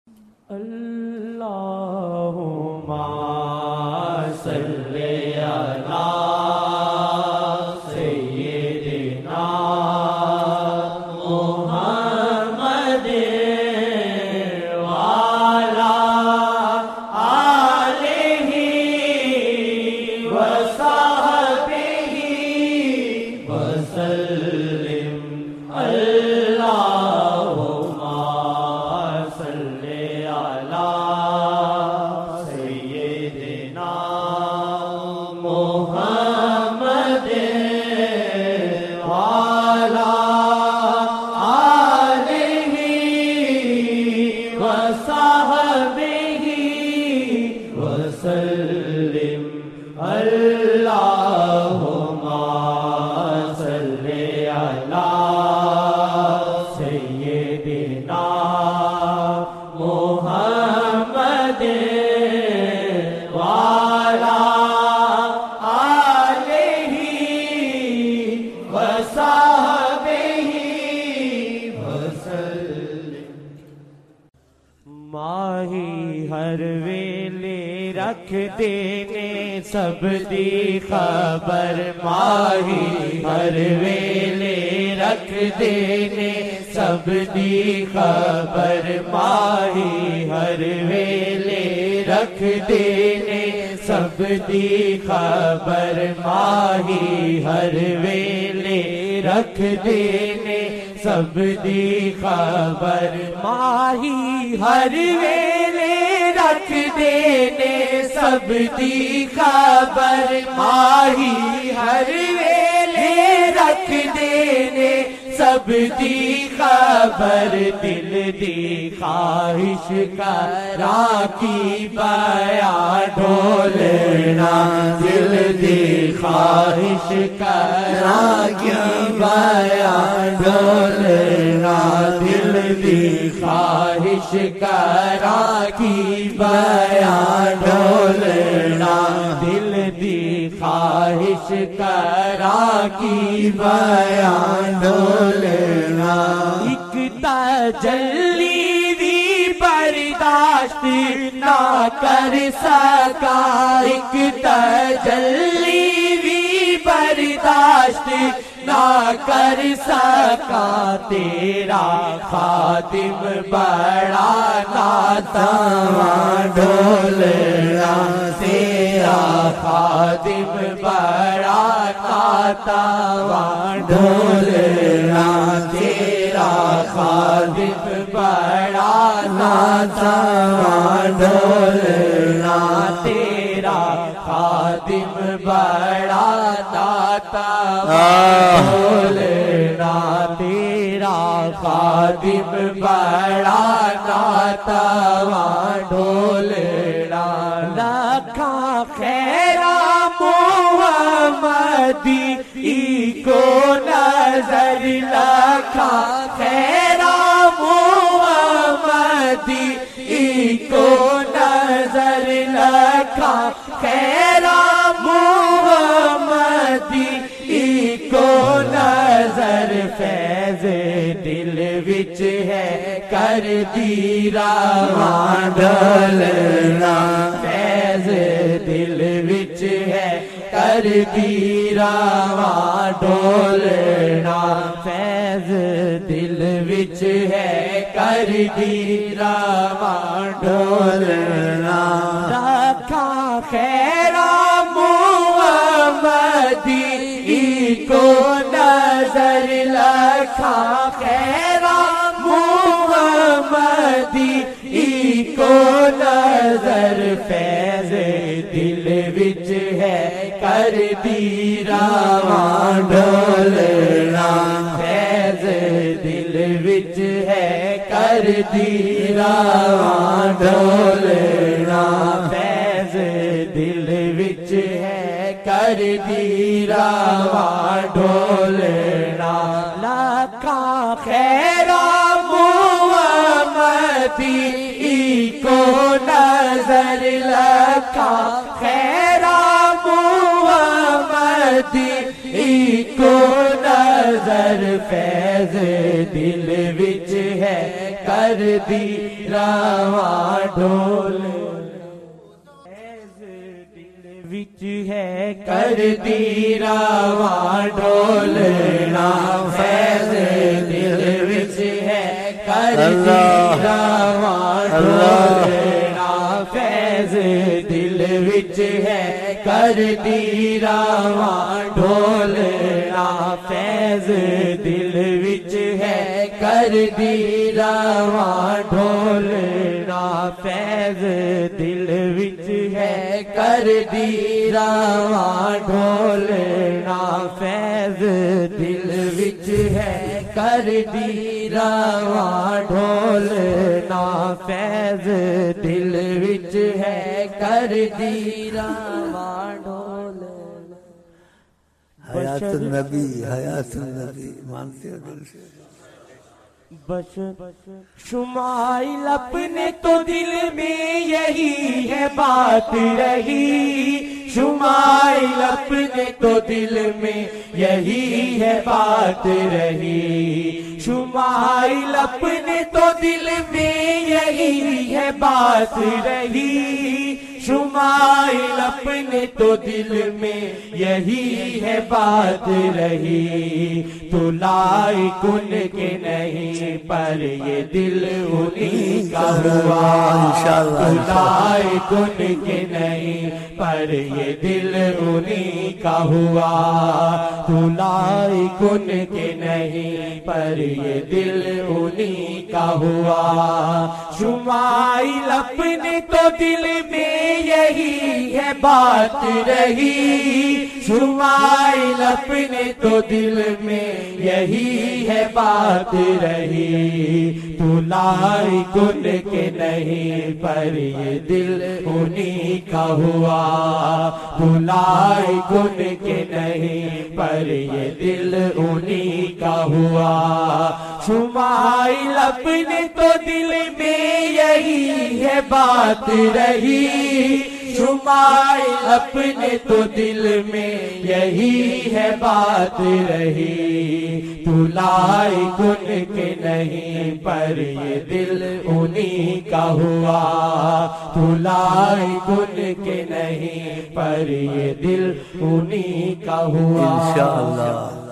اللہم صلی علی سیدنا محمد وعلی آلہ وصحبہ وسلم۔ اللہم صلی علی سیدنا محمد وعلی آلہ وصحبہ وسلم۔ اللہم صلی علی سیدنا محمد وعلی آلہ وصحبہ وسلم۔ ماہی ہر ویلے رکھ دینے سب دی خبر، ماہی ہر ویلے رکھ دینے سب دی خبر، ماہی ہر ویلے رکھ دینے سب دی خبر، ماہی ہر ویلے رکھ دینے سب دی خبر، ماہی ہر ویلے رکھ دینے سب دی خبر، ماہی ہر ویلے رکھ دینے سب دی خبر، دل دی خواہش کا راکی بیاں ڈھولنا، دل دی خواہش کا راکی بیاں ڈھولنا، دل دی خواہش کا راکی بیاں ڈھولنا، دل دی خواہش کا راکی بیاں ڈھولنا۔ ایک تجلی بھی برداشت نہ کر سکا، ایک تجلی بھی برداشت نہ کر سکا، تیرا خاتم بڑا ناتواں ڈھولنا، تیرا خاتم بڑا ناتواں ڈھولنا، تیرا خاتم بڑا ناتواں ڈھولنا، تیرا خاتم بڑا ناتواں ڈھولنا، تیرا خاتم بڑا ناتواں ڈھولنا۔ لکھا خیرہ محمدی کو نظر، لکھا خیرہ محمدی کو نظر، لکھا خیرہ محمدی کو نظر، فیض دل وچ ہے کر دی رواں ڈھولنا، فیض دل وچ ہے کر دی رواں ڈھولنا، فیض دل وچ ہے کر دی رواں ڈھولنا۔ رکھا خیرہ محمدی کو نظر، لکھا خیرہ محمدی کو نظر، فیض دل وچ ہے کر دی رواں ڈھولنا، فیض دل وچ ہے کر دی رواں ڈھولنا، فیض دل وچ ہے کر دی رواں ڈھولنا۔ لکھا خیرہ محمدی کو نظر، لکھا خیرہ محمدی کو نظر، فیض دل وچ ہے کر دی رواں ڈھول وچ ہے کر دی رواں ڈھولنا فیض دل وچ ہے کر دی رواں ڈھولنا فیض دل وچ ہے کر دی رواں ڈھولنا فیض دل وچ ہے کر دی رواں ڈھولنا فیض دل وچ ہے کر دی رواں ڈھولنا فیض دل وچ ہے کر دی رواں ڈھولنا فیض دل وچ ہے کر دی رواں ڈھولنا حیات النبی حیات النبی مانتے ہو دل سے شمائل اپنے تو دل میں یہی ہے بات رہی شمائل اپنے تو دل میں یہی ہے بات رہی شمائل اپنے تو دل میں یہی ہے بات رہی شمائل اپنے تو دل میں یہی ہے بات رہی تو لائق ان کے نہیں پر یہ دل انہیں کا ہوا تو لائق ان کے نہیں پر یہ دل انہیں کا ہوا تو لائق ان کے نہیں پر یہ دل انہیں کا ہوا شمائل اپنے تو دل میں یہی ہے بات رہی شمائل اپنے تو دل میں یہی ہے بات رہی تو لائق ان کے نہیں پر یہ دل انہیں کا ہوا تو لائق ان کے نہیں پر یہ دل انہیں کا ہوا شمائل اپنے تو دل میں یہی ہے بات رہی شمائل اپنے تو دل میں یہی ہے بات رہی تو لائق ان کے نہیں پر یہ دل انہیں کا ہوا تو لائق ان کے نہیں پر یہ دل انہیں کا ہوا انشاءاللہ